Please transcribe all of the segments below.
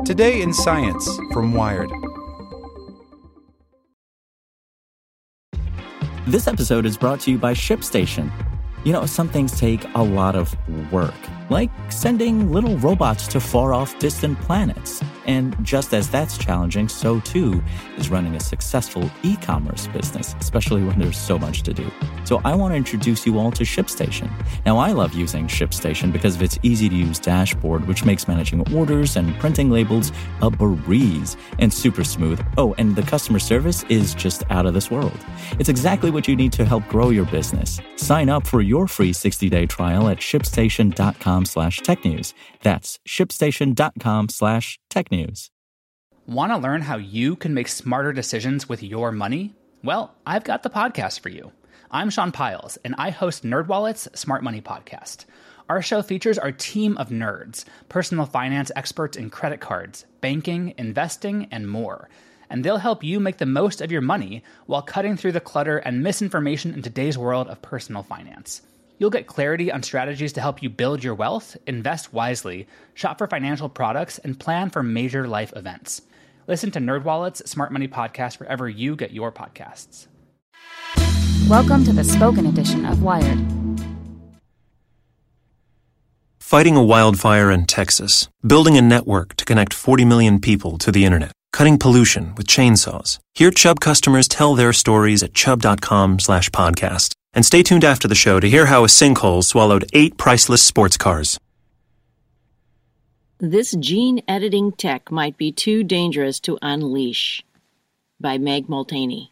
Today in Science from Wired. This episode is brought to you by ShipStation. You know, some things take a lot of work, like sending little robots to far-off distant planets. And just as that's challenging, so too is running a successful e-commerce business, especially when there's so much to do. So I want to introduce you all to ShipStation. Now, I love using ShipStation because of its easy-to-use dashboard, which makes managing orders and printing labels a breeze and super smooth. Oh, and the customer service is just out of this world. It's exactly what you need to help grow your business. Sign up for your free 60-day trial at shipstation.com/technews. That's shipstation.com/technews. Want to learn how you can make smarter decisions with your money? Well, I've got the podcast for you. I'm Sean Piles, and I host NerdWallet's Smart Money Podcast. Our show features our team of nerds, personal finance experts in credit cards, banking, investing, and more. And they'll help you make the most of your money while cutting through the clutter and misinformation in today's world of personal finance. You'll get clarity on strategies to help you build your wealth, invest wisely, shop for financial products, and plan for major life events. Listen to NerdWallet's Smart Money Podcast wherever you get your podcasts. Welcome to the spoken edition of Wired. Fighting a wildfire in Texas, building a network to connect 40 million people to the internet, cutting pollution with chainsaws. Hear Chubb customers tell their stories at chubb.com/podcast. And stay tuned after the show to hear how a sinkhole swallowed 8 priceless sports cars. This gene editing tech might be too dangerous to unleash. By Meg Multaney.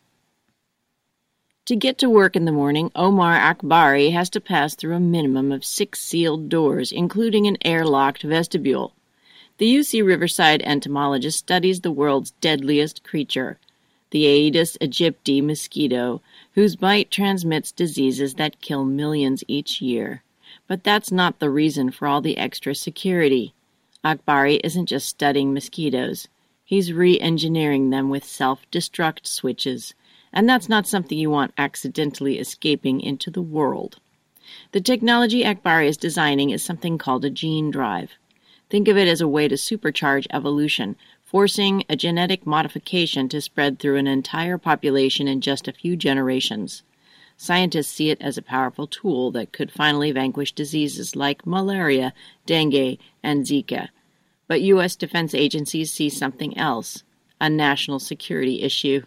To get to work in the morning, Omar Akbari has to pass through a minimum of 6 sealed doors, including an airlocked vestibule. The UC Riverside entomologist studies the world's deadliest creature, the Aedes aegypti mosquito, whose bite transmits diseases that kill millions each year. But that's not the reason for all the extra security. Akbari isn't just studying mosquitoes. He's re-engineering them with self-destruct switches. And that's not something you want accidentally escaping into the world. The technology Akbari is designing is something called a gene drive. Think of it as a way to supercharge evolution, forcing a genetic modification to spread through an entire population in just a few generations. Scientists see it as a powerful tool that could finally vanquish diseases like malaria, dengue, and Zika. But U.S. defense agencies see something else, a national security issue.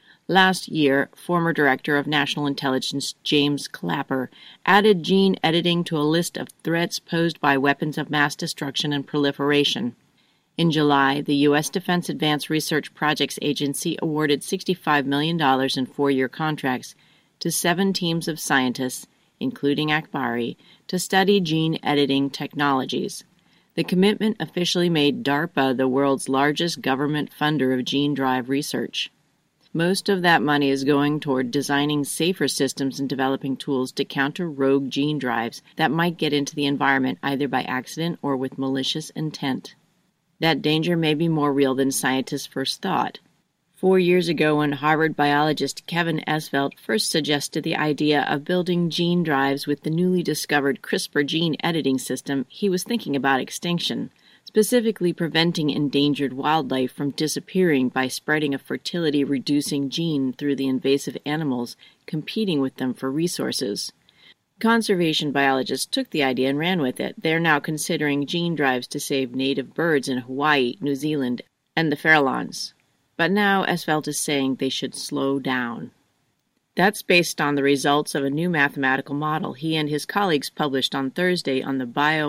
Last year, former Director of National Intelligence James Clapper added gene editing to a list of threats posed by weapons of mass destruction and proliferation. In July, the U.S. Defense Advanced Research Projects Agency awarded $65 million in 4-year contracts to 7 teams of scientists, including Akbari, to study gene editing technologies. The commitment officially made DARPA the world's largest government funder of gene drive research. Most of that money is going toward designing safer systems and developing tools to counter rogue gene drives that might get into the environment either by accident or with malicious intent. That danger may be more real than scientists first thought. 4 years ago, when Harvard biologist Kevin Esvelt first suggested the idea of building gene drives with the newly discovered CRISPR gene editing system, he was thinking about extinction, specifically preventing endangered wildlife from disappearing by spreading a fertility-reducing gene through the invasive animals competing with them for resources. Conservation biologists took the idea and ran with it. They are now considering gene drives to save native birds in Hawaii, New Zealand, and the Farallones. But now Esvelt is saying they should slow down. That's based on the results of a new mathematical model he and his colleagues published on Thursday on the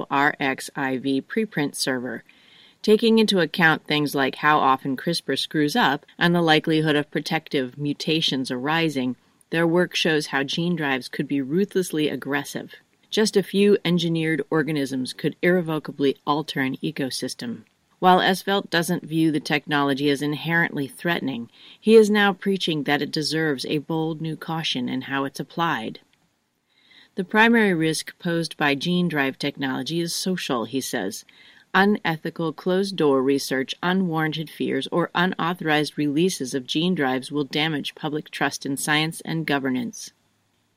bioRxiv preprint server. Taking into account things like how often CRISPR screws up and the likelihood of protective mutations arising, their work shows how gene drives could be ruthlessly aggressive. Just a few engineered organisms could irrevocably alter an ecosystem. While Esvelt doesn't view the technology as inherently threatening, he is now preaching that it deserves a bold new caution in how it's applied. The primary risk posed by gene drive technology is social, he says. Unethical closed-door research, unwarranted fears, or unauthorized releases of gene drives will damage public trust in science and governance.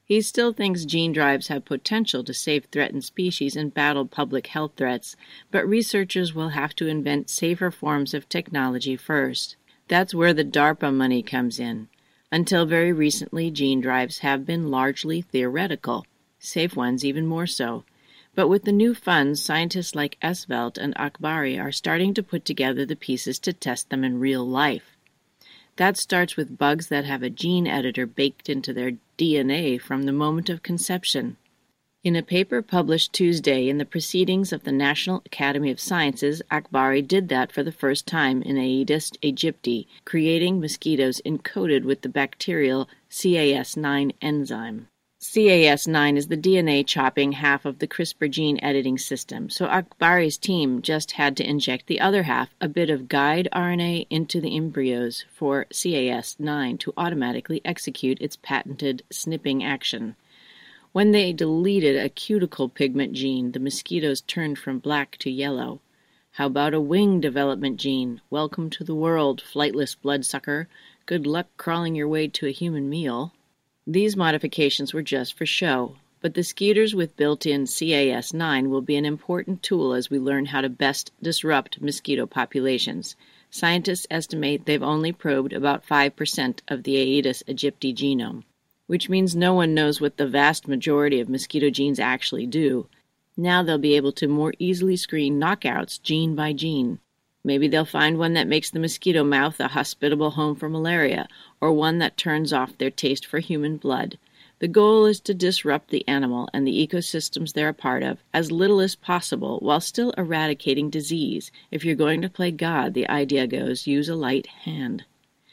He still thinks gene drives have potential to save threatened species and battle public health threats, but researchers will have to invent safer forms of technology first. That's where the DARPA money comes in. Until very recently, gene drives have been largely theoretical, safe ones even more so. But with the new funds, scientists like Esvelt and Akbari are starting to put together the pieces to test them in real life. That starts with bugs that have a gene editor baked into their DNA from the moment of conception. In a paper published Tuesday in the Proceedings of the National Academy of Sciences, Akbari did that for the first time in Aedes aegypti, creating mosquitoes encoded with the bacterial CAS9 enzyme. CAS9 is the DNA chopping half of the CRISPR gene editing system, so Akbari's team just had to inject the other half, a bit of guide RNA, into the embryos for CAS9 to automatically execute its patented snipping action. When they deleted a cuticle pigment gene, the mosquitoes turned from black to yellow. How about a wing development gene? Welcome to the world, flightless bloodsucker. Good luck crawling your way to a human meal. These modifications were just for show, but the skeeters with built-in CAS9 will be an important tool as we learn how to best disrupt mosquito populations. Scientists estimate they've only probed about 5% of the Aedes aegypti genome, which means no one knows what the vast majority of mosquito genes actually do. Now they'll be able to more easily screen knockouts gene by gene. Maybe they'll find one that makes the mosquito mouth a hospitable home for malaria, or one that turns off their taste for human blood. The goal is to disrupt the animal and the ecosystems they're a part of as little as possible while still eradicating disease. If you're going to play God, the idea goes, use a light hand.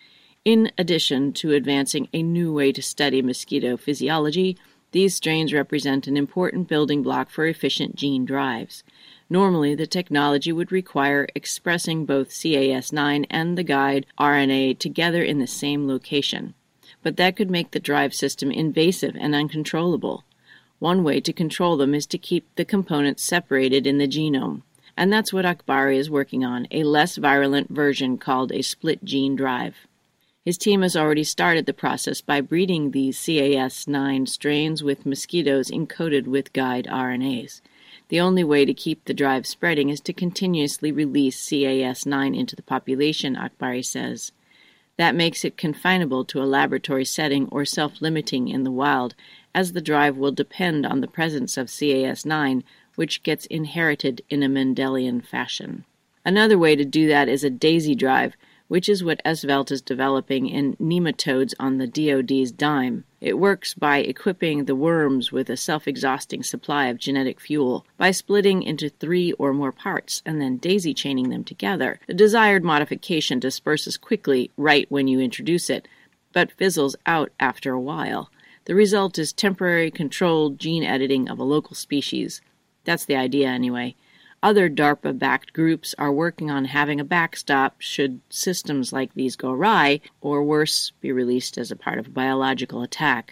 In addition to advancing a new way to study mosquito physiology, these strains represent an important building block for efficient gene drives. Normally, the technology would require expressing both CAS9 and the guide RNA together in the same location, but that could make the drive system invasive and uncontrollable. One way to control them is to keep the components separated in the genome, and that's what Akbari is working on, a less virulent version called a split gene drive. His team has already started the process by breeding these CAS9 strains with mosquitoes encoded with guide RNAs. The only way to keep the drive spreading is to continuously release CAS9 into the population, Akbari says. That makes it confinable to a laboratory setting or self-limiting in the wild, as the drive will depend on the presence of CAS9, which gets inherited in a Mendelian fashion. Another way to do that is a daisy drive, which is what Esvelt is developing in nematodes on the DoD's dime. It works by equipping the worms with a self-exhausting supply of genetic fuel, by splitting into 3 or more parts and then daisy-chaining them together. The desired modification disperses quickly right when you introduce it, but fizzles out after a while. The result is temporary controlled gene editing of a local species. That's the idea anyway. Other DARPA-backed groups are working on having a backstop should systems like these go awry, or worse, be released as a part of a biological attack.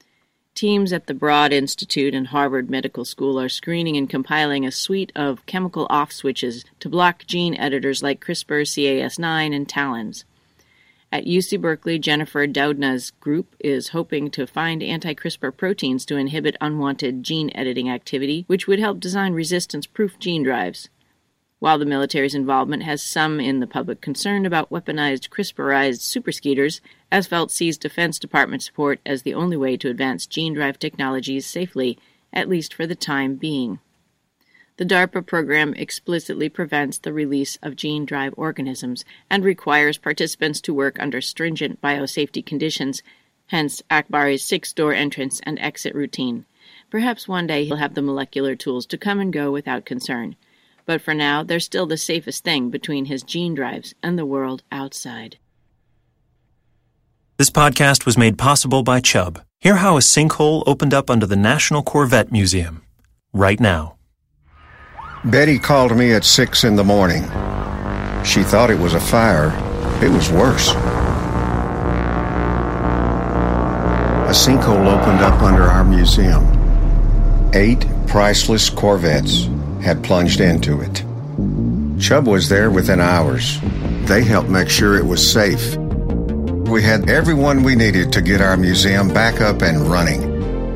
Teams at the Broad Institute and Harvard Medical School are screening and compiling a suite of chemical off-switches to block gene editors like CRISPR, CAS9, and TALENs. At UC Berkeley, Jennifer Doudna's group is hoping to find anti-CRISPR proteins to inhibit unwanted gene editing activity, which would help design resistance-proof gene drives. While the military's involvement has some in the public concerned about weaponized CRISPRized superskeeters, Esvelt sees Defense Department support as the only way to advance gene drive technologies safely, at least for the time being. The DARPA program explicitly prevents the release of gene drive organisms and requires participants to work under stringent biosafety conditions, hence Akbari's 6-door entrance and exit routine. Perhaps one day he'll have the molecular tools to come and go without concern. But for now, they're still the safest thing between his gene drives and the world outside. This podcast was made possible by Chubb. Hear how a sinkhole opened up under the National Corvette Museum. Right now. Betty called me at 6 in the morning. She thought it was a fire. It was worse. A sinkhole opened up under our museum. 8 priceless Corvettes had plunged into it. Chubb was there within hours. They helped make sure it was safe. We had everyone we needed to get our museum back up and running.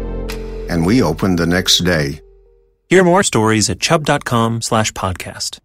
and we opened the next day. Hear more stories at chubb.com/podcast.